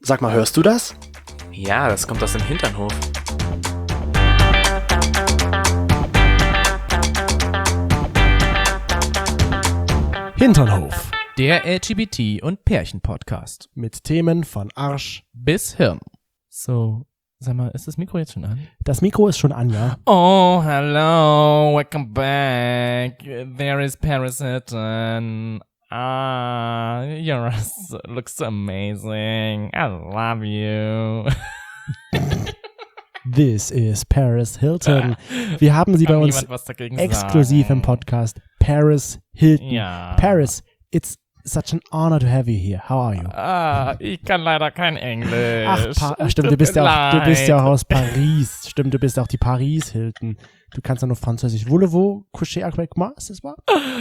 Sag mal, hörst du das? Ja, das kommt aus dem Hinternhof. Hinternhof. Der LGBT- und Pärchen-Podcast. Mit Themen von Arsch Bis Hirn. So, sag mal, ist das Mikro jetzt schon an? Das Mikro ist schon an, ja. Oh, hello, welcome back. There is Paris Hilton. Looks amazing. I love you. This is Paris Hilton. Wir haben sie bei uns exklusiv im Podcast. Paris Hilton. Ja. Paris, it's such an honor to have you here. How are you? Ich kann leider kein Englisch. Ach, stimmt, du bist ja auch aus Paris. Stimmt, du bist auch die Paris Hilton. Du kannst ja nur Französisch. Voulez-vous coucher avec moi? Ist das wahr?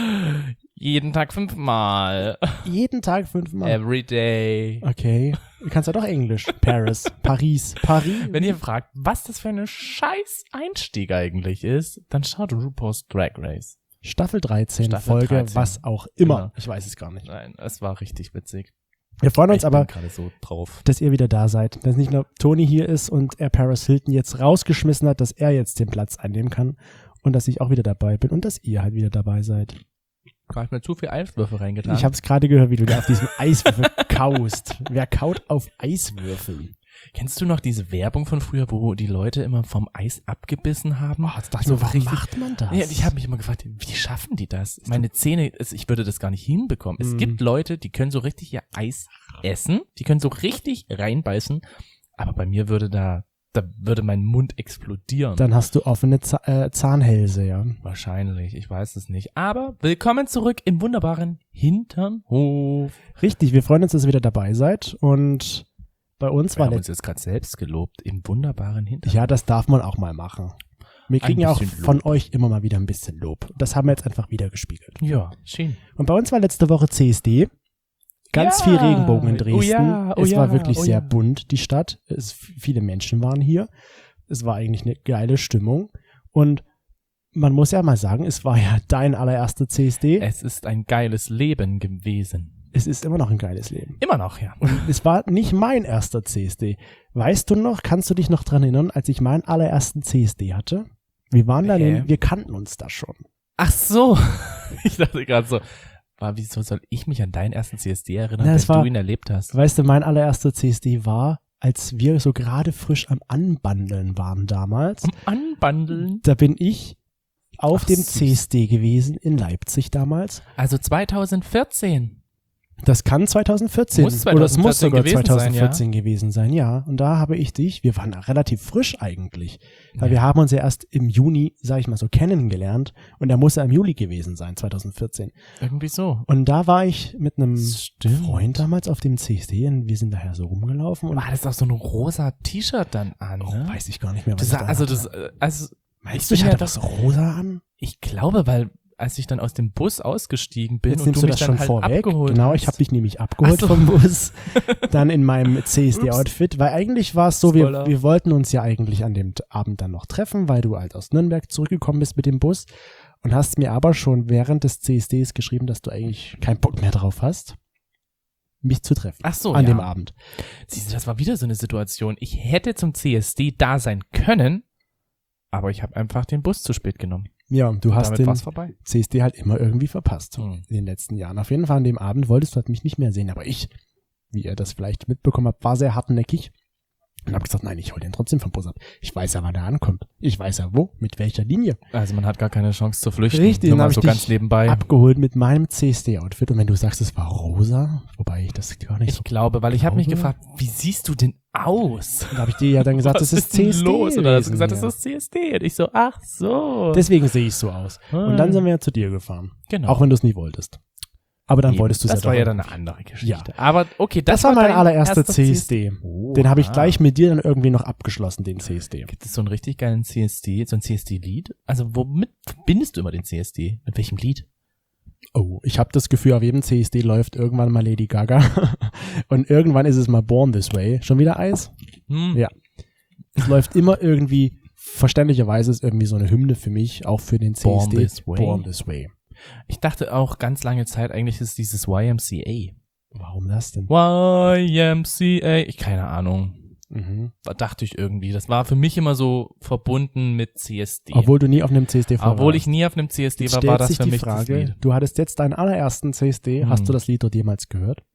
Jeden Tag 5-mal. Jeden Tag 5-mal? Every day. Okay. Du kannst ja doch Englisch. Paris. Paris. Wenn ihr fragt, was das für eine scheiß Einstieg eigentlich ist, dann schaut RuPaul's Drag Race. Staffel 13, Staffel Folge, 13. was auch immer. Genau. Ich weiß es gar nicht. Nein, es war richtig witzig. Wir freuen uns Ich aber, bin gerade so drauf. dass ihr wieder da seid. Dass nicht nur Toni hier ist und er Paris Hilton jetzt rausgeschmissen hat, dass er jetzt den Platz einnehmen kann und dass ich auch wieder dabei bin und dass ihr halt wieder dabei seid. Du hast mir zu viel Eiswürfel reingetan. Ich habe es gerade gehört, wie du da auf diesem Eiswürfel kaust. Wer kaut auf Eiswürfeln? Kennst du noch diese Werbung von früher, wo die Leute immer vom Eis abgebissen haben? Das dachte ich mir, warum macht man das? Ja, ich habe mich immer gefragt, wie schaffen die das? Meine Zähne, ich würde das gar nicht hinbekommen. Es gibt Leute, die können so richtig ihr Eis essen, die können so richtig reinbeißen, aber bei mir würde da würde mein Mund explodieren. Dann hast du offene Zahnhälse, ja. Wahrscheinlich, ich weiß es nicht. Aber willkommen zurück im wunderbaren Hinternhof. Richtig, wir freuen uns, dass ihr wieder dabei seid und bei uns Wir haben uns jetzt gerade selbst gelobt, im wunderbaren Hinternhof. Ja, das darf man auch mal machen. Wir kriegen ja auch bisschen von Lob. euch immer mal wieder ein bisschen Lob. Das haben wir jetzt einfach wieder gespiegelt. Ja, schön. Und bei uns war letzte Woche CSD. Ganz Ja. viel Regenbogen in Dresden. Oh ja, oh es war ja, wirklich oh sehr ja. bunt, die Stadt. Viele Menschen waren hier. Es war eigentlich eine geile Stimmung. Und man muss ja mal sagen, es war ja dein allererster CSD. Es ist ein geiles Leben gewesen. Es ist immer noch ein geiles Leben. Immer noch, ja. Und es war nicht mein erster CSD. Weißt du noch, kannst du dich noch dran erinnern, als ich meinen allerersten CSD hatte? Wir waren da, wir kannten uns da schon. Ach so. Ich dachte gerade so, wieso soll ich mich an deinen ersten CSD erinnern, Na, wenn du ihn erlebt hast? Weißt du, mein allererster CSD war, als wir so gerade frisch am Anbandeln waren damals. Am Anbandeln? Da bin ich auf Ach, dem süß. CSD gewesen in Leipzig damals. Also 2014. Das kann 2014 Muss oder es muss 2014 sogar gewesen 2014 gewesen sein, ja. Und da habe ich dich, wir waren relativ frisch eigentlich, weil wir haben uns ja erst im Juni, sag ich mal so, kennengelernt und er muss ja im Juli gewesen sein, 2014. Irgendwie so. Und da war ich mit einem Stimmt. Freund damals auf dem CSD und wir sind daher so rumgelaufen. Und War das auch so ein rosa T-Shirt dann an, ne? weiß ich gar nicht mehr, was Das, ich da hatte. Meinst du, ich hatte was rosa an? Ich glaube, weil als ich dann aus dem Bus ausgestiegen bin Jetzt und nimmst du du mich das dann schon halt vorweg. abgeholt Genau, hast. ich habe dich nämlich abgeholt Ach so. vom Bus, dann in meinem CSD-Outfit, weil eigentlich war es so, Spoiler. wir wollten uns ja eigentlich an dem Abend dann noch treffen, weil du halt aus Nürnberg zurückgekommen bist mit dem Bus und hast mir aber schon während des CSDs geschrieben, dass du eigentlich keinen Bock mehr drauf hast, mich zu treffen. Ach so, an ja. dem Abend. Siehst du, das war wieder so eine Situation. Ich hätte zum CSD da sein können, aber ich habe einfach den Bus zu spät genommen. Ja, du hast Damit den war's vorbei. CSD halt immer irgendwie verpasst Hm. in den letzten Jahren. Auf jeden Fall an dem Abend wolltest du halt mich nicht mehr sehen, aber ich, wie ihr das vielleicht mitbekommen habt, war sehr hartnäckig und habe gesagt, nein, ich hol den trotzdem vom Bus ab. Ich weiß ja, wann er ankommt. Ich weiß ja wo, mit welcher Linie. Also man hat gar keine Chance zu flüchten. Richtig, Nur dann mal hab so ich ganz dich nebenbei. Abgeholt mit meinem CSD-Outfit und wenn du sagst, es war rosa, wobei ich das gar nicht so... Ich glaube, weil ich habe mich glaube. gefragt, wie siehst du denn aus? Da habe ich dir ja dann gesagt, Was das ist denn CSD los? Oder hast du gewesen, gesagt, ja. das ist CSD? Und ich so, ach so. Deswegen sehe ich so aus. Und dann sind wir ja zu dir gefahren. Genau. Auch wenn du es nie wolltest. Aber dann Eben. wolltest du es ja Das war doch ja dann eine irgendwie. andere Geschichte. Aber okay, Das war mein dein allererster erster CSD. Den habe ich gleich mit dir dann irgendwie noch abgeschlossen, den CSD. Gibt es so einen richtig geilen CSD, so ein CSD-Lied? Also womit verbindest du immer den CSD? Mit welchem Lied? Oh, ich habe das Gefühl, auf jedem CSD läuft irgendwann mal Lady Gaga. Und irgendwann ist es mal Born This Way. Schon wieder Eis? Ja. Es läuft immer irgendwie, verständlicherweise ist irgendwie so eine Hymne für mich, auch für den CSD. Born This Way. Born This Way. Ich dachte auch ganz lange Zeit, eigentlich ist dieses YMCA. Warum das denn? YMCA, keine Ahnung. Mhm. Dachte ich irgendwie. Das war für mich immer so verbunden mit CSD. Obwohl du nie auf einem CSD warst. Obwohl ich nie auf einem CSD Jetzt war das stellt für sich mich die das Frage, Lied. du hattest jetzt deinen allerersten CSD. Hast du das Lied dort jemals gehört?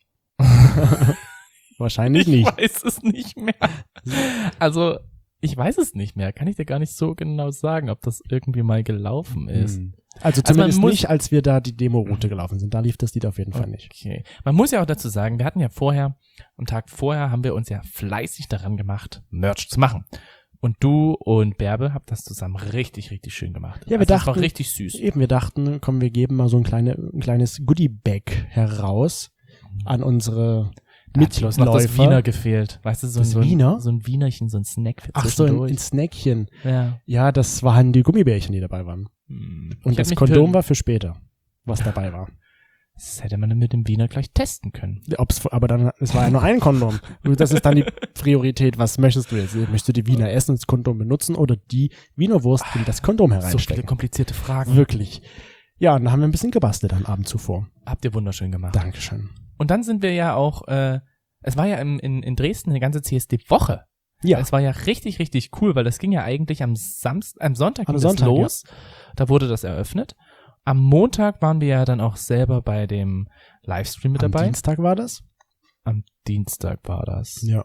Wahrscheinlich nicht. Ich weiß es nicht mehr. Also, ich weiß es nicht mehr. Kann ich dir gar nicht so genau sagen, ob das irgendwie mal gelaufen ist. Also zumindest nicht, als wir da die Demo-Route gelaufen sind. Da lief das Lied auf jeden Fall nicht. Okay. Man muss ja auch dazu sagen, wir hatten ja am Tag vorher haben wir uns ja fleißig daran gemacht, Merch zu machen. Und du und Bärbe habt das zusammen richtig, richtig schön gemacht. Ja, wir dachten, dachten, das war richtig süß. Eben, wir dachten, komm, wir geben mal so ein kleines Goodie-Bag heraus an unsere Da hat bloß noch das Wiener gefehlt. Weißt du, so ein Wienerchen, so ein Snack für Ach so, zwischendurch. ein Snackchen. Ja. Ja, das waren die Gummibärchen, die dabei waren. Und das Kondom war für später, was dabei war. Das hätte man mit dem Wiener gleich testen können. Aber dann, es war ja nur ein Kondom. Das ist dann die Priorität. Was möchtest du jetzt? Möchtest du die Wiener essen, das Kondom benutzen oder die Wiener Wurst in das Kondom hereinstecken? So viele komplizierte Fragen. Wirklich. Ja, und dann haben wir ein bisschen gebastelt am Abend zuvor. Habt ihr wunderschön gemacht. Dankeschön. Und dann sind wir ja auch, es war ja in Dresden eine ganze CSD-Woche. Ja. Es war ja richtig, richtig cool, weil das ging ja eigentlich am Sonntag ging das Sonntag, los. Ja. Da wurde das eröffnet. Am Montag waren wir ja dann auch selber bei dem Livestream mit dabei. Am Dienstag war das? Am Dienstag war das. Ja.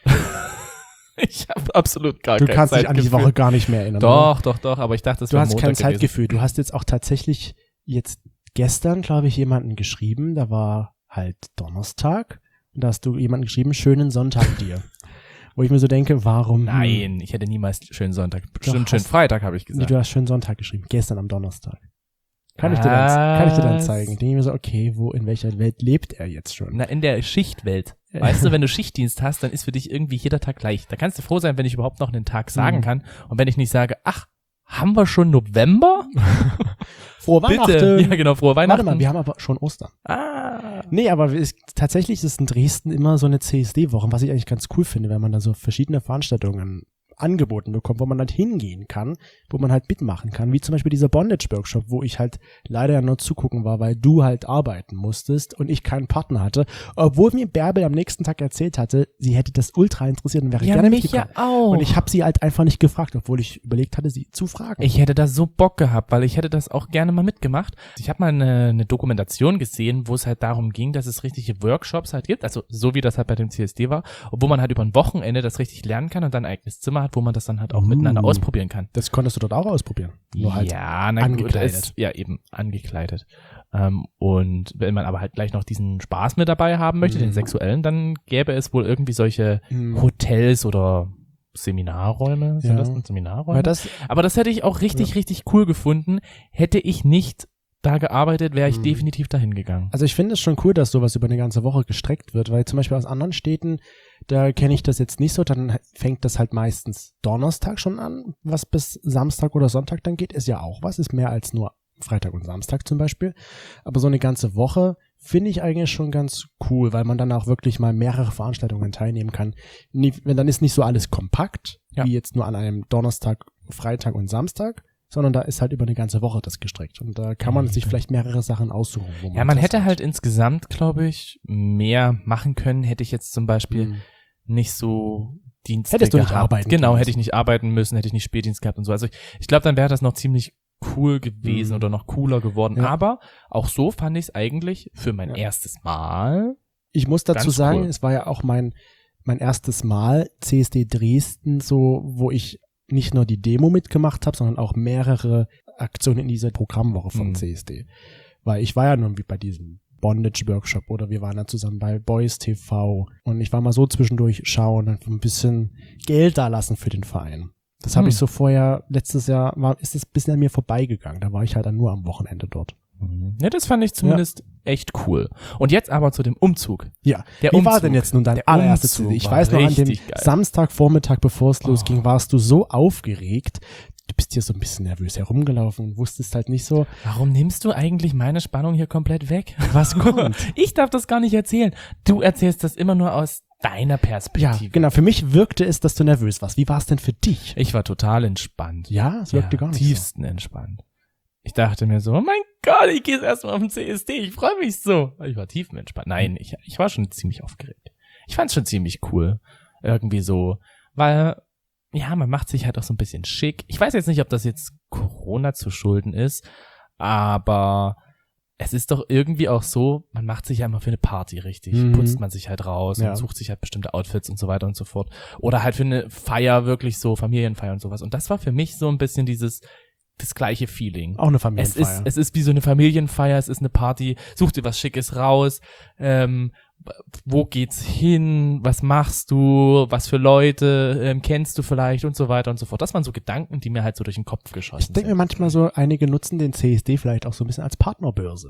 Ich habe absolut gar kein Zeitgefühl. Du kannst dich an die Woche gar nicht mehr erinnern. Doch, aber ich dachte, es war Montag. Du hast kein Zeitgefühl. Du hast jetzt auch tatsächlich jetzt gestern, glaube ich, jemanden geschrieben, da war halt Donnerstag, und da hast du jemanden geschrieben, schönen Sonntag dir. Wo ich mir so denke, warum? Nein, ich hätte niemals schönen Sonntag. Bestimmt schönen Freitag, habe ich gesagt. Nee, du hast schönen Sonntag geschrieben, gestern am Donnerstag. Kann ich dir dann zeigen? Ich denke mir so, okay, in welcher Welt lebt er jetzt schon? Na, in der Schichtwelt. Weißt du, wenn du Schichtdienst hast, dann ist für dich irgendwie jeder Tag gleich. Da kannst du froh sein, wenn ich überhaupt noch einen Tag sagen kann. Und wenn ich nicht sage, ach, haben wir schon November? Frohe Weihnachten. Ja, genau, frohe Weihnachten. Warte mal, wir haben aber schon Ostern. Nee, aber tatsächlich ist in Dresden immer so eine CSD-Woche, was ich eigentlich ganz cool finde, wenn man da so verschiedene Veranstaltungen angeboten bekommt, wo man halt hingehen kann, wo man halt mitmachen kann, wie zum Beispiel dieser Bondage-Workshop, wo ich halt leider ja nur zugucken war, weil du halt arbeiten musstest und ich keinen Partner hatte, obwohl mir Bärbel am nächsten Tag erzählt hatte, sie hätte das ultra interessiert und wäre gerne mitgekommen. Ja, auch. Und ich habe sie halt einfach nicht gefragt, obwohl ich überlegt hatte, sie zu fragen. Ich hätte da so Bock gehabt, weil ich hätte das auch gerne mal mitgemacht. Ich habe mal eine Dokumentation gesehen, wo es halt darum ging, dass es richtige Workshops halt gibt, also so wie das halt bei dem CSD war, wo man halt über ein Wochenende das richtig lernen kann und dann ein eigenes Zimmer hat, wo man das dann halt auch miteinander ausprobieren kann. Das konntest du dort auch ausprobieren. Nur halt angekleidet. Ja, eben angekleidet. Und wenn man aber halt gleich noch diesen Spaß mit dabei haben möchte, den sexuellen, dann gäbe es wohl irgendwie solche Hotels oder Seminarräume. Sind das denn Seminarräume? Aber das hätte ich auch richtig cool gefunden. Hätte ich nicht da gearbeitet, wäre ich definitiv dahin gegangen. Also ich finde es schon cool, dass sowas über eine ganze Woche gestreckt wird, weil zum Beispiel aus anderen Städten, da kenne ich das jetzt nicht so, dann fängt das halt meistens Donnerstag schon an, was bis Samstag oder Sonntag dann geht, ist ja auch was, ist mehr als nur Freitag und Samstag zum Beispiel, aber so eine ganze Woche finde ich eigentlich schon ganz cool, weil man dann auch wirklich mal mehrere Veranstaltungen teilnehmen kann. Dann ist nicht so alles kompakt, wie jetzt nur an einem Donnerstag, Freitag und Samstag, sondern da ist halt über eine ganze Woche das gestreckt. Und da kann man sich vielleicht mehrere Sachen aussuchen. Ja, man hätte halt insgesamt, glaube ich, mehr machen können. Hätte ich jetzt zum Beispiel nicht so Dienste Hättest du nicht gehabt. arbeiten Genau, können. hätte ich nicht arbeiten müssen, hätte ich nicht Spätdienst gehabt und so. Also ich glaube, dann wäre das noch ziemlich cool gewesen oder noch cooler geworden. Ja. Aber auch so fand ich es eigentlich für mein erstes Mal. Ich muss dazu sagen, cool. Es war ja auch mein erstes Mal CSD Dresden, so wo ich nicht nur die Demo mitgemacht habe, sondern auch mehrere Aktionen in dieser Programmwoche von CSD. Weil ich war ja nur wie bei diesem Bondage-Workshop oder wir waren dann zusammen bei Boys TV und ich war mal so zwischendurch schauen und ein bisschen Geld da lassen für den Verein. Das habe ich so vorher, letztes Jahr, ist es ein bisschen an mir vorbeigegangen. Da war ich halt dann nur am Wochenende dort. Ja, das fand ich zumindest echt cool. Und jetzt aber zu dem Umzug. Ja, wie war denn jetzt nun dein allererstes CSD? Ich weiß noch, an dem Samstagvormittag, bevor es losging, warst du so aufgeregt. Du bist hier so ein bisschen nervös herumgelaufen und wusstest halt nicht so. Warum nimmst du eigentlich meine Spannung hier komplett weg? Was kommt? Ich darf das gar nicht erzählen. Du erzählst das immer nur aus deiner Perspektive. Ja, genau. Für mich wirkte es, dass du nervös warst. Wie war es denn für dich? Ich war total entspannt. Ja, es wirkte gar nicht tiefsten entspannt. Ich dachte mir so, oh mein Gott, ich gehe erstmal auf den CSD, ich freue mich so. Ich war tiefenentspannt. Nein, ich war schon ziemlich aufgeregt. Ich fand es schon ziemlich cool. Irgendwie so, weil, ja, man macht sich halt auch so ein bisschen schick. Ich weiß jetzt nicht, ob das jetzt Corona zu schulden ist, aber es ist doch irgendwie auch so, man macht sich ja immer für eine Party richtig, putzt man sich halt raus und sucht sich halt bestimmte Outfits und so weiter und so fort. Oder halt für eine Feier wirklich so, Familienfeier und sowas. Und das war für mich so ein bisschen das gleiche Feeling. Auch eine Familienfeier. Es ist wie so eine Familienfeier, es ist eine Party, such dir was Schickes raus, wo geht's hin, was machst du, was für Leute kennst du vielleicht und so weiter und so fort. Das waren so Gedanken, die mir halt so durch den Kopf geschossen sind. Ich denke mir manchmal so, einige nutzen den CSD vielleicht auch so ein bisschen als Partnerbörse.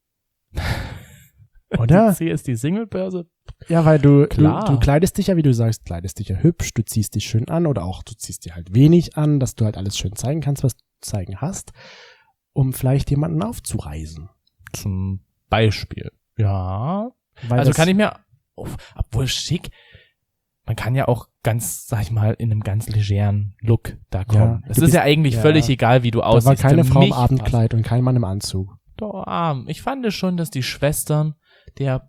Oder? Die CSD-Singlebörse? Ja, weil du kleidest dich ja, wie du sagst, kleidest dich ja hübsch, du ziehst dich schön an oder auch du ziehst dir halt wenig an, dass du halt alles schön zeigen kannst, was du zeigen hast, um vielleicht jemanden aufzureisen. Zum Beispiel. Ja. Weil also kann ich mir, obwohl schick, man kann ja auch ganz, sag ich mal, in einem ganz legeren Look da kommen. Es ist ja eigentlich völlig egal, wie du aussiehst. Da war keine Frau im Abendkleid und kein Mann im Anzug. Doch, ich fand es schon, dass die Schwestern der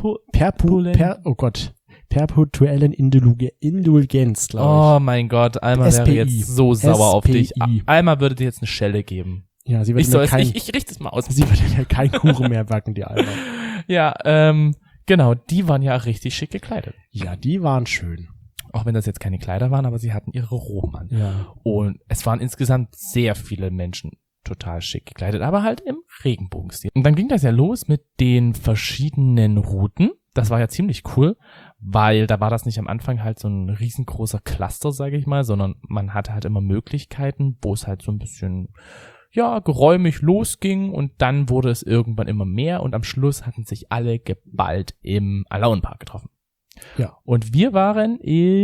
perpetuellen Indulgenz, glaube ich. Oh mein Gott, Alma wäre jetzt so sauer auf dich. Alma würde dir jetzt eine Schelle geben. Ja, sie wird ich richte es mal aus. Sie würde ja kein Kuchen mehr backen, die Alma. Ja, genau, die waren ja richtig schick gekleidet. Ja, die waren schön. Auch wenn das jetzt keine Kleider waren, aber sie hatten ihre Roben an. Ja. Und es waren insgesamt sehr viele Menschen total schick gekleidet, aber halt im Regenbogenstil. Und dann ging das ja los mit den verschiedenen Routen. Das war ja ziemlich cool, weil da war das nicht am Anfang halt so ein riesengroßer Cluster, sage ich mal, sondern man hatte halt immer Möglichkeiten, wo es halt so ein bisschen geräumig losging und dann wurde es irgendwann immer mehr und am Schluss hatten sich alle geballt im Alaunpark getroffen. Ja. Und wir waren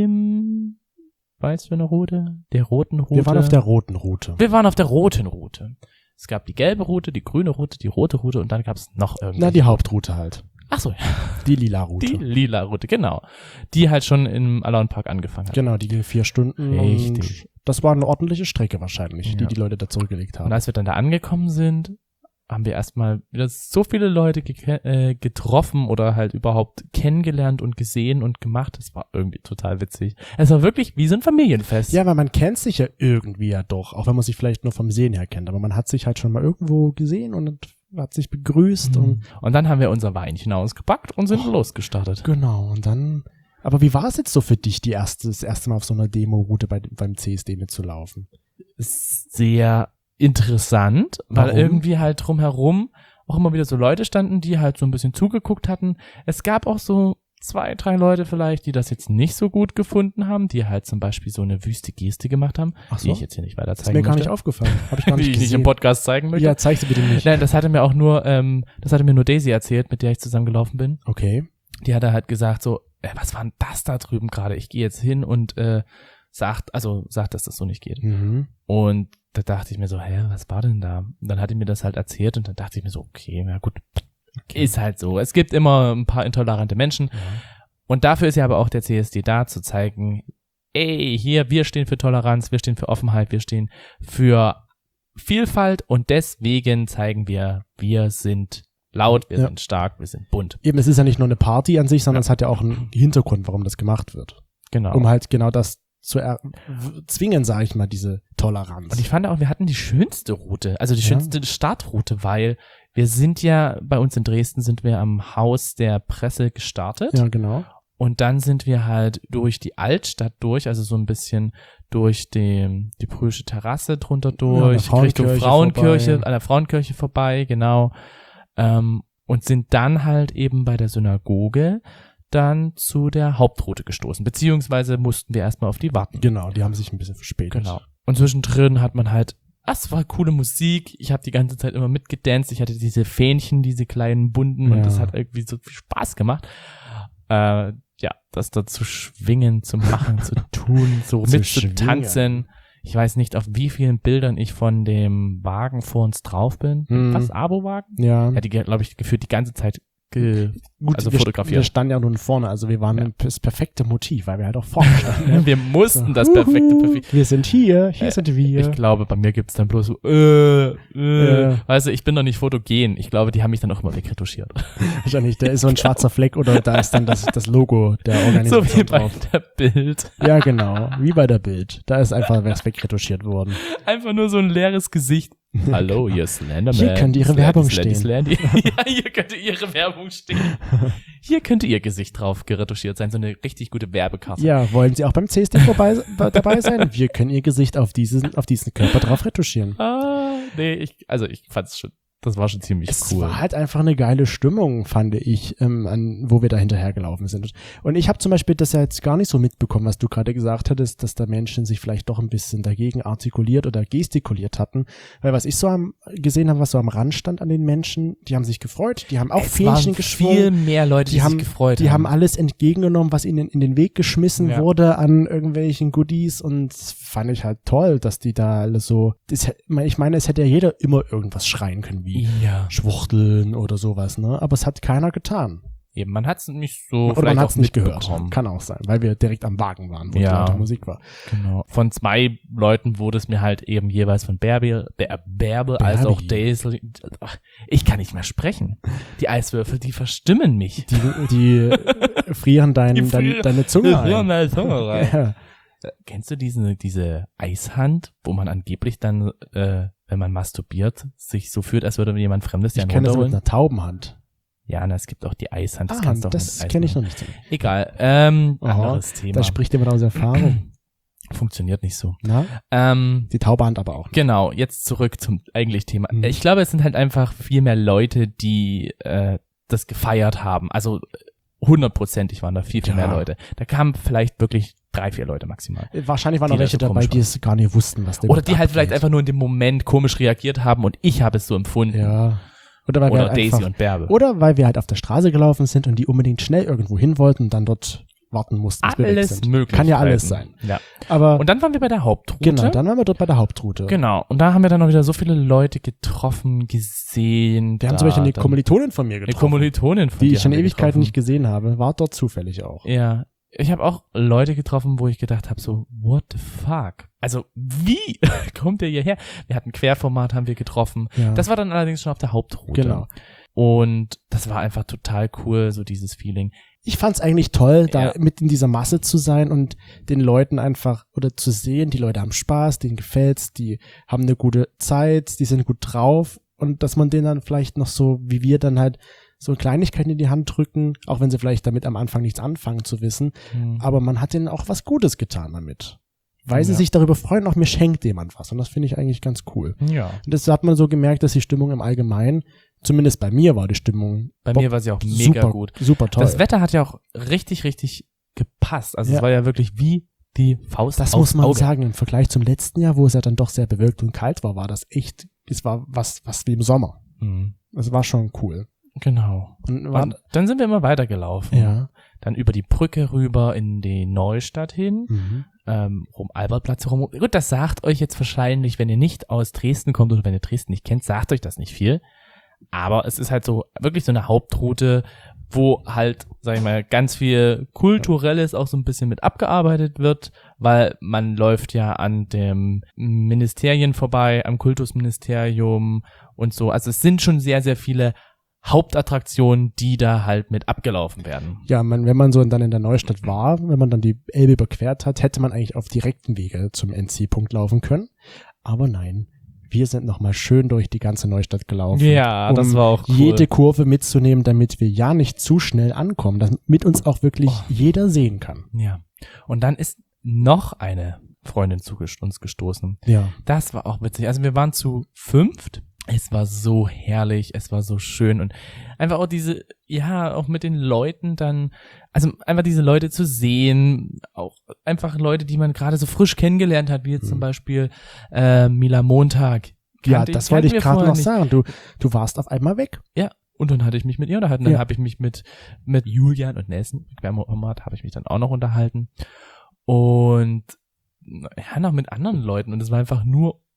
weißt du eine Route? Der roten Route? Wir waren auf der roten Route. Wir waren auf der roten Route. Es gab die gelbe Route, die grüne Route, die rote Route und dann gab es noch irgendwas. Na, die Hauptroute halt. Ach so, ja. Die lila Route. Die lila Route, genau. Die halt schon im Alaunpark angefangen hat. Genau, die ging 4 Stunden. Richtig. Und das war eine ordentliche Strecke wahrscheinlich, Ja. die Leute da zurückgelegt haben. Und als wir dann da angekommen sind, haben wir erstmal wieder so viele Leute getroffen oder halt überhaupt kennengelernt und gesehen und gemacht. Das war irgendwie total witzig. Es war wirklich wie so ein Familienfest. Ja, weil man kennt sich ja irgendwie ja doch, auch wenn man sich vielleicht nur vom Sehen her kennt. Aber man hat sich halt schon mal irgendwo gesehen und hat sich begrüßt. Und dann haben wir unser Weinchen ausgepackt und sind losgestartet. Genau, und dann... Aber wie war es jetzt so für dich, das erste Mal auf so einer Demo-Route beim CSD mitzulaufen? Sehr interessant, weil Warum? irgendwie halt drumherum auch immer wieder so Leute standen, die halt so ein bisschen zugeguckt hatten. Es gab auch so 2, 3 Leute vielleicht, die das jetzt nicht so gut gefunden haben, die halt zum Beispiel so eine wüste Geste gemacht haben, Ach so? die ich jetzt hier nicht weiter Das ist zeigen mir gar möchte. nicht aufgefallen. Hab ich gar nicht Die ich nicht gesehen. im Podcast zeigen möchte. Ja, zeig sie bitte nicht. Nein, das hatte mir nur Daisy erzählt, mit der ich zusammengelaufen bin. Okay. Die hat halt gesagt so, was war denn das da drüben gerade? Ich gehe jetzt hin und sagt, dass das so nicht geht. Mhm. Und da dachte ich mir so, was war denn da? Und dann hat die mir das halt erzählt und dann dachte ich mir so, okay, na gut, ist halt so. Es gibt immer ein paar intolerante Menschen. Ja. Und dafür ist ja aber auch der CSD da, zu zeigen, hier, wir stehen für Toleranz, wir stehen für Offenheit, wir stehen für Vielfalt und deswegen zeigen wir sind laut, wir sind stark, wir sind bunt. Eben, es ist ja nicht nur eine Party an sich, sondern es hat ja auch einen Hintergrund, warum das gemacht wird. Genau. Um halt genau das zu zwingen, sage ich mal, diese Toleranz. Und ich fand auch, wir hatten die schönste Route, also die schönste Startroute, weil wir sind ja, bei uns in Dresden sind wir am Haus der Presse gestartet. Ja, genau. Und dann sind wir halt durch die Altstadt durch, also so ein bisschen durch die Prüsche Terrasse drunter durch, Richtung Frauenkirche, an der Frauenkirche vorbei, genau. Und sind dann halt eben bei der Synagoge dann zu der Hauptroute gestoßen, beziehungsweise mussten wir erstmal auf die warten. Genau, die haben sich ein bisschen verspätet. Genau. Und zwischendrin hat man halt, es war coole Musik, ich habe die ganze Zeit immer mitgedanced, ich hatte diese Fähnchen, diese kleinen bunten und das hat irgendwie so viel Spaß gemacht. Das da zu schwingen, zu machen, zu tun, so mitzutanzen. Ich weiß nicht, auf wie vielen Bildern ich von dem Wagen vor uns drauf bin. Was, Abo-Wagen? Ja. Ja, die, glaube ich, gefühlt die ganze Zeit fotografiert. Wir standen ja nun vorne, also wir waren das perfekte Motiv, weil wir halt auch vorne standen. Ja. Wir mussten das perfekte Motiv. Wir sind hier sind wir. Ich glaube, bei mir gibt's dann bloß so, weißt du, ich bin doch nicht fotogen. Ich glaube, die haben mich dann auch immer wegretuschiert. Wahrscheinlich, da ist so ein schwarzer Fleck oder da ist dann das Logo der Organisation so wie drauf. bei der Bild. Ja, genau, wie bei der Bild. Da ist einfach was wegretuschiert worden. Einfach nur so ein leeres Gesicht. Hallo, ihr Slenderman. Hier könnte Ihre Werbung stehen. Ja, hier könnte Ihre Werbung stehen. Hier könnte Ihr Gesicht drauf geretuschiert sein, so eine richtig gute Werbekarte. Ja, wollen Sie auch beim CSD dabei sein? Wir können Ihr Gesicht auf diesen Körper drauf retuschieren. Nee, ich fand's schon, das war schon ziemlich Es cool. war halt einfach eine geile Stimmung, fand ich, wo wir da hinterhergelaufen sind. Und ich habe zum Beispiel das ja jetzt gar nicht so mitbekommen, was du gerade gesagt hattest, dass da Menschen sich vielleicht doch ein bisschen dagegen artikuliert oder gestikuliert hatten. Weil was ich so gesehen habe, was so am Rand stand an den Menschen, die haben sich gefreut, die haben auch Fähnchen geschwungen. Viel mehr Leute, die sich gefreut haben. Die haben alles entgegengenommen, was ihnen in den Weg geschmissen wurde an irgendwelchen Goodies, und das fand ich halt toll, dass die da alle so, ich meine, es hätte ja jeder immer irgendwas schreien können, wie Schwuchteln oder sowas, ne? Aber es hat keiner getan. Eben, man hat es nicht so, oder man hat es nicht gehört. Bekommen. Kann auch sein, weil wir direkt am Wagen waren, wo die laute Musik war. Genau. Von 2 Leuten wurde es mir halt eben jeweils von Bärbel als auch Daisy. Ich kann nicht mehr sprechen. Die Eiswürfel, die verstimmen mich. Die frieren deine Zunge rein. Ja. Kennst du diese Eishand, wo man angeblich dann, wenn man masturbiert, sich so fühlt, als würde jemand Fremdes die einen runterholen? Ich kenne das mit einer Taubenhand. Ja, es gibt auch die Eishand. Das kenne ich noch nicht. Egal. Anderes Thema. Da spricht jemand aus Erfahrung. Funktioniert nicht so. Die Taubehand aber auch. Genau, jetzt zurück zum eigentlichen Thema. Ich glaube, es sind halt einfach viel mehr Leute, die das gefeiert haben. Also 100%ig waren da viel mehr Leute. Da kamen vielleicht wirklich 3-4 Leute maximal. Wahrscheinlich waren auch welche dabei, die es gar nicht wussten, was der oder die halt vielleicht einfach nur in dem Moment komisch reagiert haben und ich habe es so empfunden. Ja. Oder halt Daisy und Bärbel. Oder weil wir halt auf der Straße gelaufen sind und die unbedingt schnell irgendwo hin wollten und dann dort warten mussten, bis wir weg sind. Möglich. Kann ja alles sein. Ja. Aber und dann waren wir bei der Hauptroute. Genau, dann waren wir dort bei der Hauptroute. Genau. Und da haben wir dann noch wieder so viele Leute getroffen, gesehen. Wir haben zum Beispiel eine Kommilitonin von mir getroffen. Die ich schon Ewigkeiten nicht gesehen habe. War dort zufällig auch. Ja. Ich habe auch Leute getroffen, wo ich gedacht habe, so, what the fuck? Also, wie kommt der hierher? Wir hatten Querformat, haben wir getroffen. Ja. Das war dann allerdings schon auf der Hauptroute. Genau. Und das war einfach total cool, so dieses Feeling. Ich fand's eigentlich toll, da mit in dieser Masse zu sein und den Leuten einfach, oder zu sehen, die Leute haben Spaß, denen gefällt's, die haben eine gute Zeit, die sind gut drauf, und dass man denen dann vielleicht noch so, wie wir dann halt, so Kleinigkeiten in die Hand drücken, auch wenn sie vielleicht damit am Anfang nichts anfangen zu wissen, aber man hat denen auch was Gutes getan damit. Weil sie sich darüber freuen, auch mir schenkt jemand was, und das finde ich eigentlich ganz cool. Ja. Und das hat man so gemerkt, dass die Stimmung im Allgemeinen, zumindest bei mir war die Stimmung. Bei mir war sie auch mega gut. Super toll. Das Wetter hat ja auch richtig, richtig gepasst. Also es war ja wirklich wie die Faust Das aufs muss man Auge. sagen, im Vergleich zum letzten Jahr, wo es ja dann doch sehr bewölkt und kalt war, war das echt, es war was wie im Sommer. Das war schon cool. Genau. Und dann sind wir immer weitergelaufen. Ja. Dann über die Brücke rüber in die Neustadt hin, rum Albertplatz herum. Gut, das sagt euch jetzt wahrscheinlich, wenn ihr nicht aus Dresden kommt oder wenn ihr Dresden nicht kennt, sagt euch das nicht viel. Aber es ist halt so, wirklich so eine Hauptroute, wo halt, sag ich mal, ganz viel Kulturelles auch so ein bisschen mit abgearbeitet wird, weil man läuft ja an dem Ministerien vorbei, am Kultusministerium und so. Also es sind schon sehr, sehr viele Hauptattraktionen, die da halt mit abgelaufen werden. Ja, wenn man so dann in der Neustadt war, wenn man dann die Elbe überquert hat, hätte man eigentlich auf direkten Wege zum NC-Punkt laufen können. Aber nein, wir sind nochmal schön durch die ganze Neustadt gelaufen. Ja, das war auch cool. Jede Kurve mitzunehmen, damit wir ja nicht zu schnell ankommen, damit uns auch wirklich jeder sehen kann. Ja, und dann ist noch eine Freundin zu uns gestoßen. Ja. Das war auch witzig. Also wir waren zu 5. Es war so herrlich, es war so schön und einfach auch auch mit den Leuten dann, also einfach diese Leute zu sehen, auch einfach Leute, die man gerade so frisch kennengelernt hat, wie jetzt zum Beispiel Mila Montag. Ja, das wollte ich gerade noch sagen. Du warst auf einmal weg. Ja, und dann hatte ich mich mit ihr unterhalten. Dann habe ich mich mit Julian und Nelson, Querformat, habe ich mich dann auch noch unterhalten. Und ja, noch mit anderen Leuten. Und es war einfach nur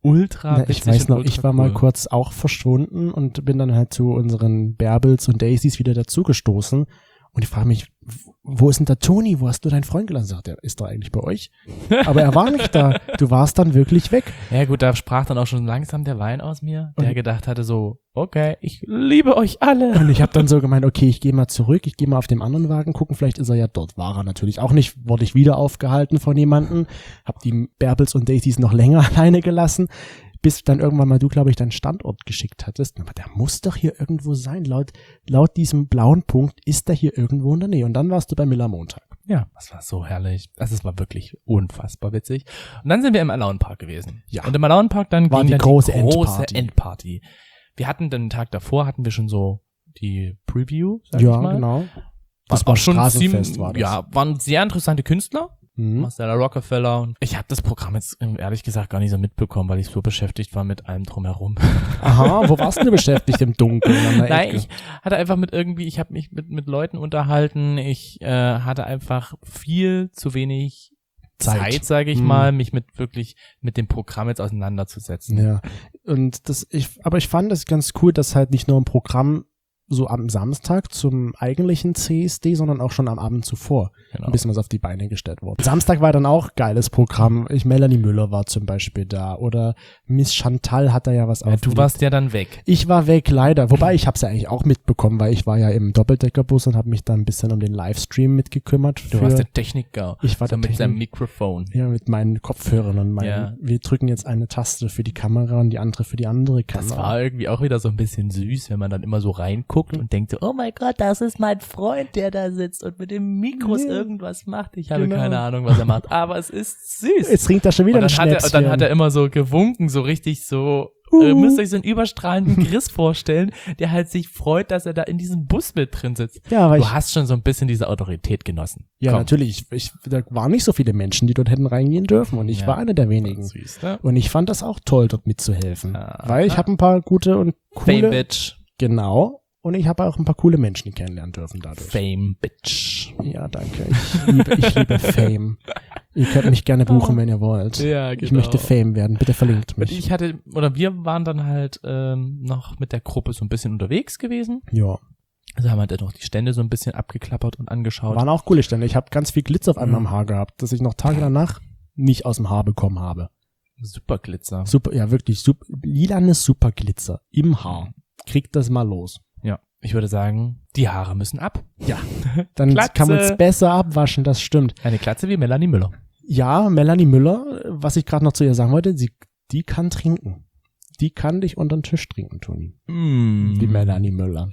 ultra witzig. Ich weiß noch, und ultra ich war mal kurz auch verschwunden und bin dann halt zu unseren Bärbels und Daisys wieder dazugestoßen. Und ich frage mich, wo ist denn der Toni? Wo hast du deinen Freund gelassen? Sagt er, ist er eigentlich bei euch? Aber er war nicht da. Du warst dann wirklich weg. Ja gut, da sprach dann auch schon langsam der Wein aus mir, der gedacht hatte so, okay, ich liebe euch alle. Und ich habe dann so gemeint, okay, ich gehe mal zurück, ich gehe mal auf dem anderen Wagen gucken, vielleicht ist er ja dort. War er natürlich auch nicht, wurde ich wieder aufgehalten von jemandem, hab die Bärbels und Daisys noch länger alleine gelassen, bis dann irgendwann mal du, glaube ich, deinen Standort geschickt hattest. Aber der muss doch hier irgendwo sein. Laut diesem blauen Punkt ist der hier irgendwo in der Nähe. Und dann warst du bei Miller Montag. Ja, das war so herrlich. Also es war wirklich unfassbar witzig. Und dann sind wir im Alaun Park gewesen. Ja. Und im Alaun Park dann War ging die dann große Endparty. Wir hatten den Tag davor, hatten wir schon so die Preview, sag ich mal. Ja, genau. Das war schon Straßenfest, war das. Ja, waren sehr interessante Künstler. Mhm. Marcella Rockefeller. Und ich habe das Programm jetzt ehrlich gesagt gar nicht so mitbekommen, weil ich so beschäftigt war mit allem drumherum. Aha, wo warst du beschäftigt im Dunkeln? An der Nein, Ecke? ich hatte einfach ich habe mich mit Leuten unterhalten. Ich hatte einfach viel zu wenig Zeit, sage ich mal, mich mit dem Programm jetzt auseinanderzusetzen. Ja. Und aber ich fand es ganz cool, dass halt nicht nur ein Programm so am Samstag zum eigentlichen CSD, sondern auch schon am Abend zuvor ein bisschen was auf die Beine gestellt wurde. Samstag war dann auch geiles Programm. Melanie Müller war zum Beispiel da oder Miss Chantal hat da ja was aufgelegt. Du warst ja dann weg. Ich war weg, leider. Wobei, ich habe es ja eigentlich auch mitbekommen, weil ich war ja im Doppeldeckerbus und habe mich dann ein bisschen um den Livestream mitgekümmert. Du warst der Techniker. Ich war so mit seinem Mikrofon. Ja, mit meinen Kopfhörern und wir drücken jetzt eine Taste für die Kamera und die andere für die andere Kamera. Das war irgendwie auch wieder so ein bisschen süß, wenn man dann immer so reinguckt und denkt so, oh mein Gott, das ist mein Freund, der da sitzt und mit dem Mikros irgendwas macht. Ich habe keine Ahnung, was er macht, aber es ist süß. Jetzt trinkt er schon wieder ein Schnäpschen. Und dann hat er immer so gewunken, so richtig so, müsst euch so einen überstrahlenden Chris vorstellen, der halt sich freut, dass er da in diesem Bus mit drin sitzt. Ja, aber du hast schon so ein bisschen diese Autorität genossen. Ja, Komm. natürlich. Da waren nicht so viele Menschen, die dort hätten reingehen dürfen und ich war einer der wenigen. Süß, ne? Und ich fand das auch toll, dort mitzuhelfen. Weil ich habe ein paar gute und coole... Fame Bitch. Genau. Und ich habe auch ein paar coole Menschen kennenlernen dürfen dadurch. Fame Bitch. Ja, danke. Ich liebe Fame. Ihr könnt mich gerne buchen, wenn ihr wollt. Ja, genau. Ich möchte Fame werden. Bitte verlinkt mich. Wir waren dann halt noch mit der Gruppe so ein bisschen unterwegs gewesen. Ja. Also haben wir dann noch die Stände so ein bisschen abgeklappert und angeschaut. Waren auch coole Stände. Ich habe ganz viel Glitzer auf einmal am Haar gehabt, dass ich noch Tage danach nicht aus dem Haar bekommen habe. Super Glitzer. Super, ja wirklich. Super, lilanes Superglitzer im Haar. Kriegt das mal los. Ja, ich würde sagen, die Haare müssen ab. Ja, dann kann man es besser abwaschen, das stimmt. Eine Glatze wie Melanie Müller. Ja, Melanie Müller, was ich gerade noch zu ihr sagen wollte, die kann trinken. Die kann dich unter den Tisch trinken, Toni. Die Melanie Müller.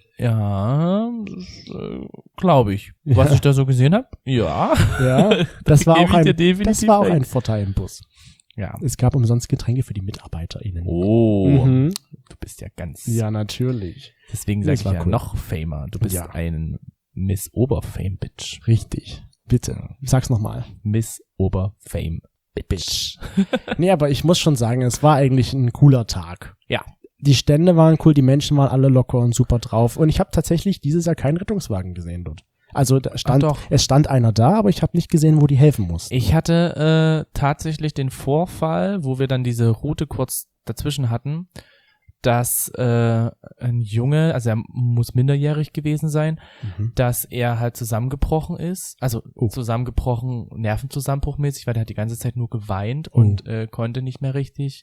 Ja, glaube ich. Was ich da so gesehen habe? Ja. Ja, das war auch ein Vorteil im Bus. Ja. Es gab umsonst Getränke für die MitarbeiterInnen. Oh, du bist ja ganz... Ja, natürlich. Deswegen sage ich ja cool. Noch Famer. Du bist ein Miss Oberfame-Bitch. Richtig. Bitte. Sag's nochmal. Miss Oberfame-Bitch. Nee, aber ich muss schon sagen, es war eigentlich ein cooler Tag. Ja. Die Stände waren cool, die Menschen waren alle locker und super drauf. Und ich habe tatsächlich dieses Jahr keinen Rettungswagen gesehen dort. Also es stand einer da, aber ich habe nicht gesehen, wo die helfen mussten. Ich hatte tatsächlich den Vorfall, wo wir dann diese Route kurz dazwischen hatten, dass ein Junge, also er muss minderjährig gewesen sein, dass er halt zusammengebrochen ist, also zusammengebrochen, Nervenzusammenbruchmäßig, weil er hat die ganze Zeit nur geweint und konnte nicht mehr richtig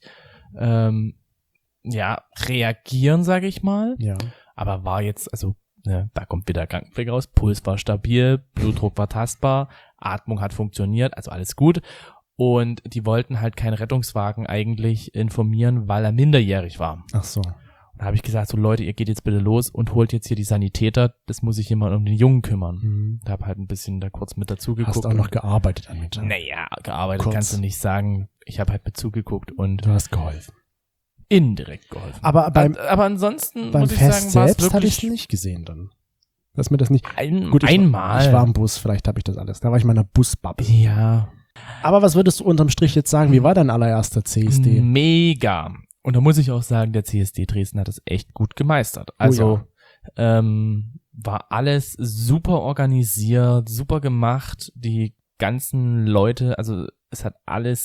reagieren, sage ich mal. Ja. Aber war jetzt, also da kommt wieder Krankenpflege raus, Puls war stabil, Blutdruck war tastbar, Atmung hat funktioniert, also alles gut. Und die wollten halt keinen Rettungswagen eigentlich informieren, weil er minderjährig war. Ach so. Und da habe ich gesagt, so Leute, ihr geht jetzt bitte los und holt jetzt hier die Sanitäter, das muss sich jemand um den Jungen kümmern. Da habe halt ein bisschen da kurz mit dazu geguckt. Hast auch noch gearbeitet damit? Naja, gearbeitet kannst du nicht sagen. Ich habe halt mit zugeguckt und... Du hast geholfen. Indirekt geholfen. Aber ansonsten beim muss ich Fest sagen, war es selbst habe ich wirklich... es nicht gesehen dann. Dass mir das nicht... Einmal. Ich war im Bus, vielleicht habe ich das alles. Da war ich in meiner Busbubble. Ja. Aber was würdest du unterm Strich jetzt sagen? Wie war dein allererster CSD? Mega. Und da muss ich auch sagen, der CSD Dresden hat es echt gut gemeistert. Also war alles super organisiert, super gemacht. Die ganzen Leute, also es hat alles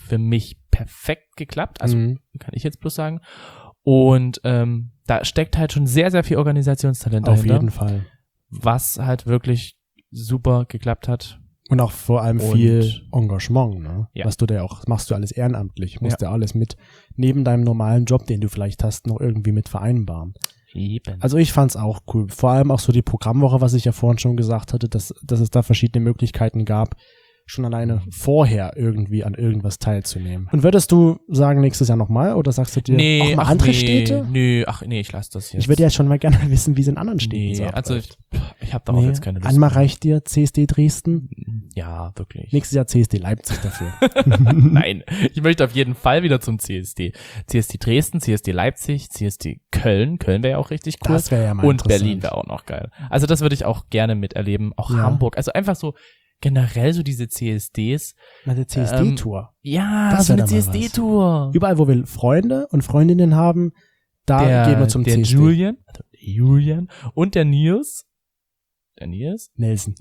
für mich perfekt geklappt. Also kann ich jetzt bloß sagen. Und da steckt halt schon sehr, sehr viel Organisationstalent dahinter. Auf jeden Fall. Was halt wirklich super geklappt hat. Und auch vor allem viel Engagement, ne? Ja. Was du da auch, machst du alles ehrenamtlich, musst ja alles mit, neben deinem normalen Job, den du vielleicht hast, noch irgendwie mit vereinbaren. Eben. Also ich fand's auch cool. Vor allem auch so die Programmwoche, was ich ja vorhin schon gesagt hatte, dass es da verschiedene Möglichkeiten gab, schon alleine vorher irgendwie an irgendwas teilzunehmen. Und würdest du sagen, nächstes Jahr nochmal oder sagst du dir auch mal andere Städte? Nee, ich lasse das jetzt. Ich würde ja schon mal gerne wissen, wie es in anderen Städten so also abläuft. ich habe darauf jetzt keine Lust. Einmal reicht dir CSD Dresden? Ja, wirklich. Nächstes Jahr CSD Leipzig dafür. Nein, ich möchte auf jeden Fall wieder zum CSD. CSD Dresden, CSD Leipzig, CSD Köln. Köln wäre ja auch richtig cool. Das wäre ja mal Und Berlin wäre auch noch geil. Also das würde ich auch gerne miterleben. Auch Hamburg. Also einfach so generell so diese CSDs. Eine CSD-Tour. Ja, das so eine CSD-Tour. Überall, wo wir Freunde und Freundinnen haben, da gehen wir zum der CSD. Julian und der Nils. Nelson.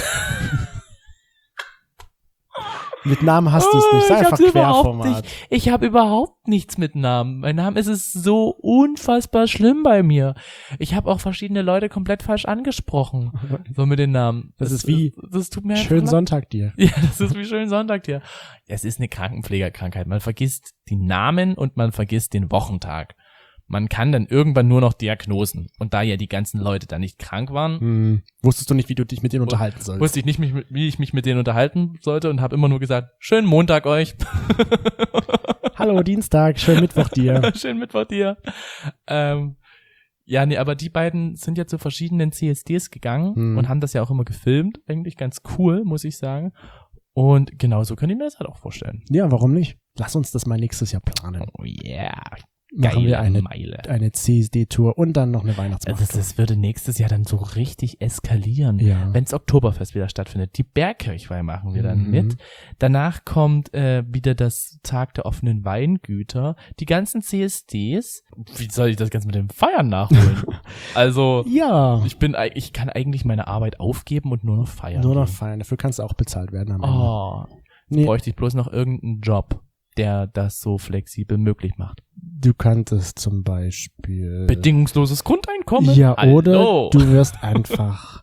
Mit Mit Namen hast du es nicht. Sei einfach Querformat. Ich habe überhaupt nichts mit Namen. Mein Name ist so unfassbar schlimm bei mir. Ich habe auch verschiedene Leute komplett falsch angesprochen. So mit den Namen. Das ist wie das tut mir Schönen Sonntag dir. Ja, das ist wie schönen Sonntag dir. Es ist eine Krankenpflegerkrankheit. Man vergisst die Namen und man vergisst den Wochentag. Man kann dann irgendwann nur noch Diagnosen. Und da ja die ganzen Leute da nicht krank waren, wusstest du nicht, wie du dich mit denen unterhalten sollst. Wusste ich nicht, wie ich mich mit denen unterhalten sollte und habe immer nur gesagt, schönen Montag euch. Hallo Dienstag, schönen Mittwoch dir. Schönen Mittwoch dir. Aber die beiden sind ja zu verschiedenen CSDs gegangen und haben das ja auch immer gefilmt. Eigentlich ganz cool, muss ich sagen. Und genauso kann ich mir das halt auch vorstellen. Ja, warum nicht? Lass uns das mal nächstes Jahr planen. Oh yeah. Machen wir eine CSD-Tour und dann noch eine Weihnachtsmarkt. Das würde nächstes Jahr dann so richtig eskalieren, wenn's Oktoberfest wieder stattfindet. Die Bergkirchweih machen wir dann mit. Danach kommt wieder das Tag der offenen Weingüter. Die ganzen CSDs. Wie soll ich das Ganze mit dem Feiern nachholen? Also, ich kann eigentlich meine Arbeit aufgeben und nur noch feiern. Nur noch feiern. Dafür kannst du auch bezahlt werden am Ende. Bräuchte ich bloß noch irgendeinen Job, der das so flexibel möglich macht. Du könntest zum Beispiel bedingungsloses Grundeinkommen. Ja, oder du wirst einfach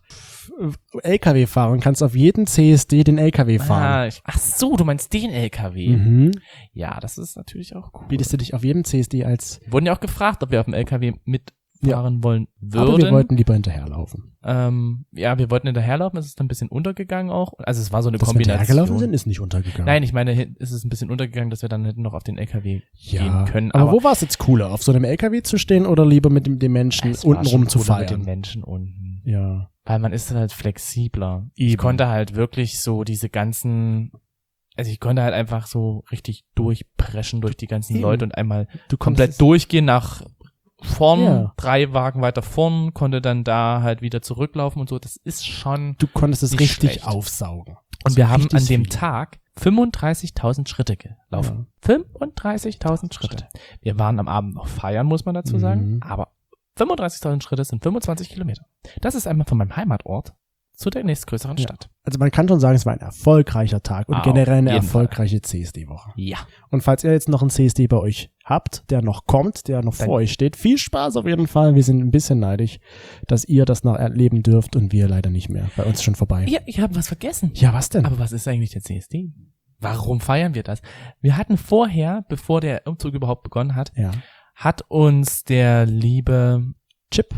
LKW fahren und kannst auf jeden CSD den LKW fahren. Ach so, du meinst den LKW. Ja, das ist natürlich auch cool. Bietest du dich auf jedem CSD als... Wir wurden ja auch gefragt, ob wir auf dem LKW mitfahren wollen würden. Aber wir wollten lieber hinterherlaufen. Wir wollten hinterherlaufen, es ist dann ein bisschen untergegangen auch. Also es war so eine Kombination. Dass wir hinterhergelaufen sind, ist nicht untergegangen. Nein, ich meine, es ist ein bisschen untergegangen, dass wir dann hätten noch auf den LKW gehen können. Aber wo war es jetzt cooler? Auf so einem LKW zu stehen oder lieber mit den Menschen unten rum zu feiern? Mit den Menschen unten. Ja. Weil man ist halt flexibler. Ich konnte halt wirklich so diese ganzen... Also ich konnte halt einfach so richtig durchpreschen durch die ganzen Leute und einmal komplett durchgehen nach vorn, 3 Wagen weiter vorn, konnte dann da halt wieder zurücklaufen und so. Das ist schon... Du konntest es richtig schlecht aufsaugen. Und wir haben an dem Tag 35.000 Schritte gelaufen. 35.000 Schritte. Wir waren am Abend noch feiern, muss man dazu sagen. Aber 35.000 Schritte sind 25 Kilometer. Das ist einmal von meinem Heimatort zu der nächstgrößeren Stadt. Also man kann schon sagen, es war ein erfolgreicher Tag und generell eine erfolgreiche CSD-Woche. Ja. Und falls ihr jetzt noch einen CSD bei euch habt, der noch kommt, der noch vor euch steht, viel Spaß auf jeden Fall. Wir sind ein bisschen neidisch, dass ihr das noch erleben dürft und wir leider nicht mehr. Bei uns ist schon vorbei. Ja, ich habe was vergessen. Ja, was denn? Aber was ist eigentlich der CSD? Warum feiern wir das? Wir hatten vorher, bevor der Umzug überhaupt begonnen hat, hat uns der liebe Chip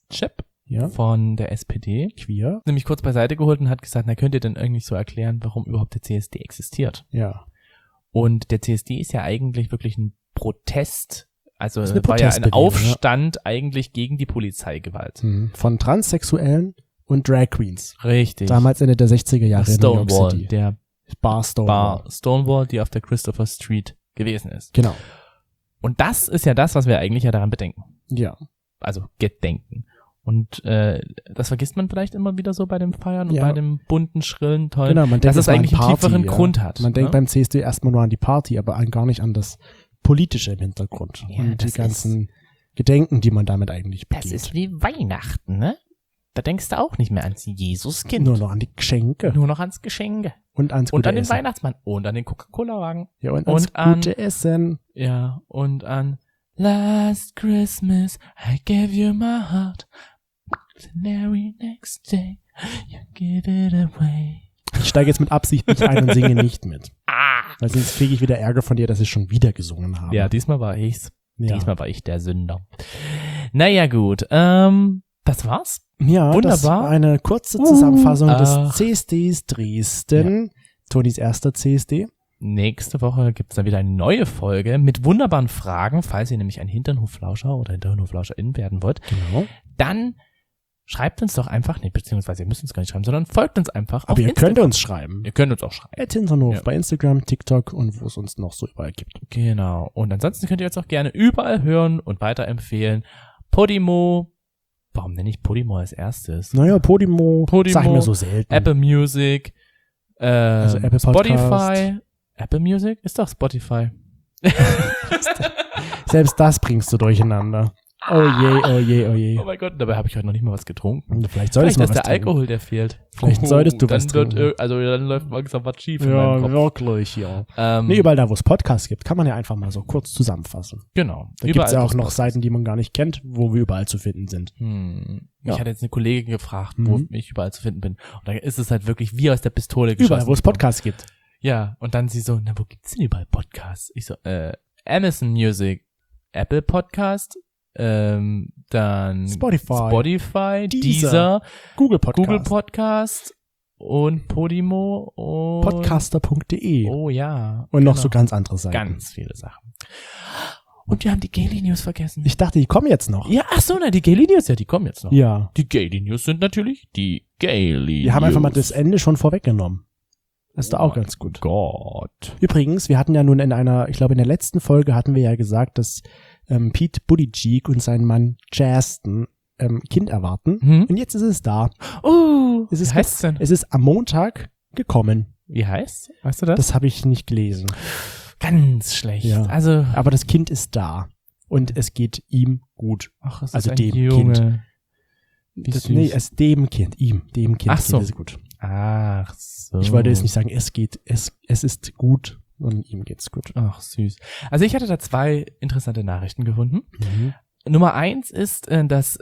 von der SPD nämlich kurz beiseite geholt und hat gesagt, könnt ihr denn eigentlich so erklären, warum überhaupt der CSD existiert? Ja. Und der CSD ist ja eigentlich wirklich ein Protest, also war ja ein Aufstand eigentlich gegen die Polizeigewalt. Von Transsexuellen und Drag Queens. Richtig. Damals Ende der 60er Jahre in New York City. Der Bar Stonewall, die auf der Christopher Street gewesen ist. Genau. Und das ist ja das, was wir eigentlich daran bedenken. Ja. Also gedenken. Und das vergisst man vielleicht immer wieder so bei dem Feiern und bei dem bunten, schrillen, tollen, genau, man denkt, dass es eigentlich einen tieferen Grund hat. Man denkt beim CSD erstmal nur an die Party, aber gar nicht an das Politische im Hintergrund. Ja, und die ganzen Gedenken, die man damit eigentlich begeht. Das ist wie Weihnachten, ne? Da denkst du auch nicht mehr ans Jesuskind. Nur noch an die Geschenke. Nur noch ans Geschenke. Und ans Und gute an den Essen. Weihnachtsmann. Und an den Coca-Cola-Wagen. Ja, und ans gute Essen. Ja, und an Last Christmas I gave you my heart. The very next day you give it away. Ich steige jetzt mit Absicht nicht ein und singe nicht mit. Weil sonst kriege ich wieder Ärger von dir, dass ich schon wieder gesungen habe. Ja, diesmal war ich's. Ja. Diesmal war ich der Sünder. Naja, gut. Das war's. Ja, Wunderbar. das war eine kurze Zusammenfassung des ach. CSDs Dresden. Tonis erster CSD. Nächste Woche gibt's dann wieder eine neue Folge mit wunderbaren Fragen, falls ihr nämlich ein Hinternhoflauscher oder Hinternhoflauscherin werden wollt. Genau. Dann schreibt uns doch einfach, beziehungsweise ihr müsst uns gar nicht schreiben, sondern folgt uns einfach Aber auf ihr Instagram. könnt uns schreiben. Ihr könnt uns auch schreiben. @Hinternhof Ja. bei Instagram, TikTok und wo es uns noch so überall gibt. Genau. Und ansonsten könnt ihr uns auch gerne überall hören und weiterempfehlen. Podimo. Warum nenne ich Podimo als erstes? Naja, Podimo. Sag mir so selten. Apple Music. Also Apple Spotify. Podcast. Apple Music? Ist doch Spotify. Selbst das bringst du durcheinander. Oh je, oh je, oh je. Oh mein Gott, dabei habe ich heute noch nicht mal was getrunken. Vielleicht solltest du Vielleicht mal ist was der trinken. Alkohol, der fehlt. Vielleicht solltest du dann was trinken. dann läuft langsam was schief in meinem Ja, Kopf. wirklich, ja. Nee, überall da, wo es Podcasts gibt, kann man ja einfach mal so kurz zusammenfassen. Genau. Da gibt es ja wo auch noch Podcasts. Seiten, die man gar nicht kennt, wo wir überall zu finden sind. Ich Ja. hatte jetzt eine Kollegin gefragt, wo ich überall zu finden bin. Und da ist es halt wirklich wie aus der Pistole geschossen. Überall, wo es Podcasts gibt. Ja, und dann sie so, na, wo gibt's denn überall Podcasts? Ich so, Amazon Music, Apple Podcast, dann Spotify, Deezer, Google Podcast, Google Podcast und Podimo und podcaster.de Oh ja. und noch genau. so ganz andere Seiten. Ganz viele Sachen. Und wir haben die Gaily News vergessen. Ich dachte, die kommen jetzt noch. Ja, ach so, na, die Gaily News, ja, die kommen jetzt noch. Ja. Die Gaily News sind natürlich die Gaily News. Wir haben einfach mal das Ende schon vorweggenommen. Das ist doch auch mein ganz gut. Gott. Übrigens, wir hatten ja nun ich glaube in der letzten Folge hatten wir ja gesagt, dass Pete Buttigieg und sein Mann Justin Kind erwarten. Und jetzt ist es da. Wie heißt's denn? Es ist am Montag gekommen. Wie heißt? Weißt du das? Das habe ich nicht gelesen. Ganz schlecht. Ja. Also, Aber das Kind ist da. Und es geht ihm gut. ach, es also ist ein dem Junge. Kind. Wie süß. Nee, es dem Kind. Dem Kind Ach so. geht es gut. Ach so. Ich wollte jetzt nicht sagen, es ist gut und ihm geht's gut. Ach, süß. Also ich hatte da 2 interessante Nachrichten gefunden. Nummer 1 ist, dass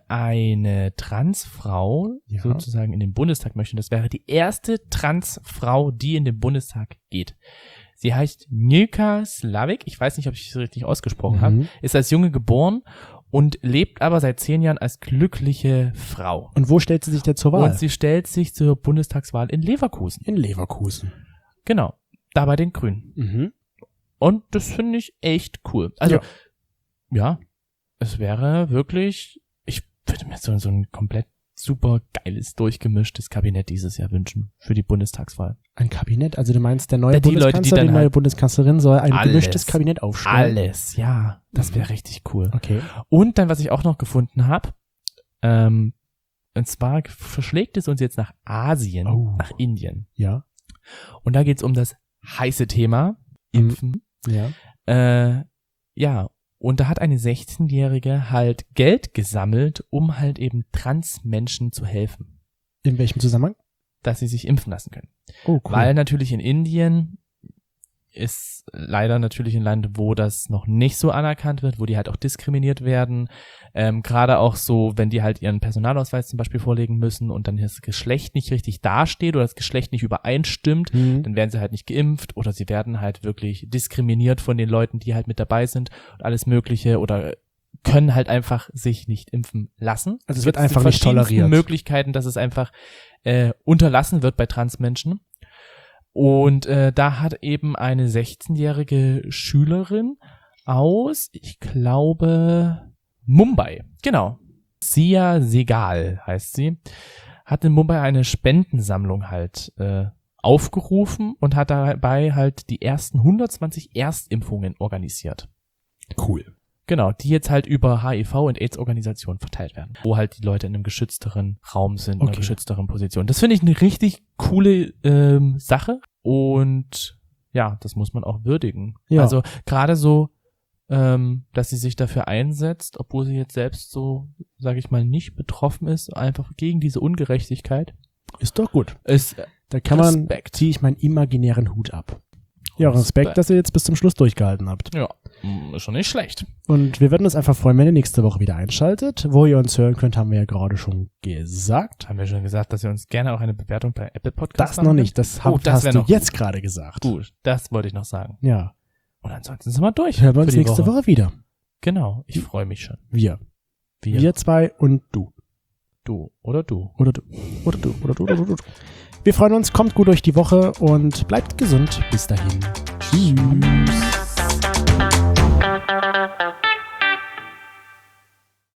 eine Transfrau Ja. sozusagen in den Bundestag möchte. Das wäre die erste Transfrau, die in den Bundestag geht. Sie heißt Milka Slavik. Ich weiß nicht, ob ich es richtig ausgesprochen habe. Ist als Junge geboren und lebt aber seit 10 Jahren als glückliche Frau. Und wo stellt sie sich denn zur Wahl? Und sie stellt sich zur Bundestagswahl in Leverkusen. In Leverkusen. Genau. Da bei den Grünen. Und das finde ich echt cool. Also, ja, es wäre wirklich, ich würde mir so ein komplett super geiles, durchgemischtes Kabinett dieses Jahr wünschen für die Bundestagswahl. Ein Kabinett? Also du meinst, der neue Die Leute, Bundeskanzler, die dann die neue halt Bundeskanzlerin soll ein alles, gemischtes Kabinett aufstellen? Alles, ja. Das wäre richtig cool. Okay. Und dann, was ich auch noch gefunden habe, und zwar verschlägt es uns jetzt nach Asien, Oh. nach Indien. Ja. Und da geht's um das heiße Thema Impfen. Ja. Ja, und da hat eine 16-Jährige halt Geld gesammelt, um halt eben Transmenschen zu helfen, In welchem Zusammenhang? dass sie sich impfen lassen können. Oh, cool. Weil natürlich in Indien ist leider natürlich ein Land, wo das noch nicht so anerkannt wird, wo die halt auch diskriminiert werden. Gerade auch so, wenn die halt ihren Personalausweis zum Beispiel vorlegen müssen und dann das Geschlecht nicht richtig dasteht oder das Geschlecht nicht übereinstimmt, dann werden sie halt nicht geimpft oder sie werden halt wirklich diskriminiert von den Leuten, die halt mit dabei sind und alles Mögliche oder können halt einfach sich nicht impfen lassen. Also es wird gibt einfach die nicht verschiedensten toleriert. Möglichkeiten, dass es einfach unterlassen wird bei Transmenschen. Und da hat eben eine 16-jährige Schülerin aus, ich glaube, Mumbai, genau, Sia Segal heißt sie, hat in Mumbai eine Spendensammlung halt aufgerufen und hat dabei halt die ersten 120 Erstimpfungen organisiert. Cool. Genau, die jetzt halt über HIV- und AIDS-Organisationen verteilt werden, wo halt die Leute in einem geschützteren Raum sind, in einer Okay. geschützteren Position. Das finde ich eine richtig coole Sache und ja, das muss man auch würdigen. Ja. Also gerade so dass sie sich dafür einsetzt, obwohl sie jetzt selbst so, sage ich mal, nicht betroffen ist, einfach gegen diese Ungerechtigkeit. Ist doch gut. Da ziehe ich meinen imaginären Hut ab. Ja, Respekt, dass ihr jetzt bis zum Schluss durchgehalten habt. Ja, ist schon nicht schlecht. Und wir würden uns einfach freuen, wenn ihr nächste Woche wieder einschaltet. Wo ihr uns hören könnt, haben wir ja gerade schon gesagt. Haben wir schon gesagt, dass ihr uns gerne auch eine Bewertung bei Apple Podcasts Das noch nicht, das hast du jetzt gerade gesagt. Gut, das wollte ich noch sagen. Ja. Und ansonsten sind wir durch. Hören wir uns nächste Woche wieder. Genau, ich freue mich schon. Wir 2 und du. Du oder du. Oder du. Oder du. Oder du. Oder du. Wir freuen uns, kommt gut durch die Woche und bleibt gesund. Bis dahin. Tschüss.